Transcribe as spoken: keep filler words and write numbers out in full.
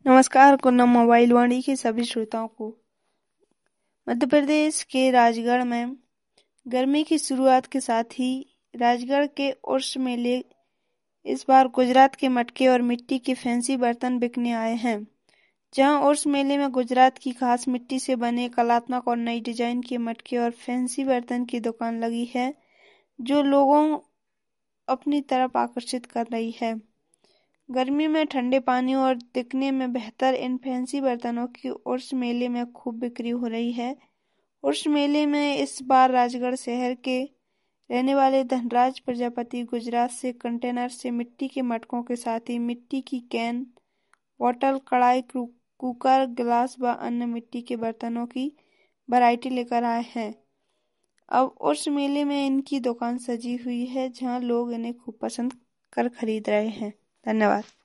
नमस्कार कुन्नम मोबाइल वाणी के सभी श्रोताओं को। मध्य प्रदेश के राजगढ़ में गर्मी की शुरुआत के साथ ही राजगढ़ के उर्स मेले इस बार गुजरात के मटके और मिट्टी के फैंसी बर्तन बिकने आए हैं। जहां उर्स मेले में गुजरात की खास मिट्टी से बने कलात्मक और नई डिजाइन के मटके और फैंसी बर्तन की दुकान लगी है, जो लोगों अपनी तरफ आकर्षित कर रही है। गर्मी में ठंडे पानी और दिखने में बेहतर इन फैंसी बर्तनों की उर्स मेले में खूब बिक्री हो रही है। उर्स मेले में इस बार राजगढ़ शहर के रहने वाले धनराज प्रजापति गुजरात से कंटेनर से मिट्टी के मटकों के साथ ही मिट्टी की कैन, बोतल, कढ़ाई, कुकर, गिलास व अन्य मिट्टी के बर्तनों की वैरायटी लेकर आए हैं। अब उर्स मेले में इनकी दुकान सजी हुई है, जहां लोग इन्हें खूब पसंद कर खरीद रहे हैं। धन्यवाद।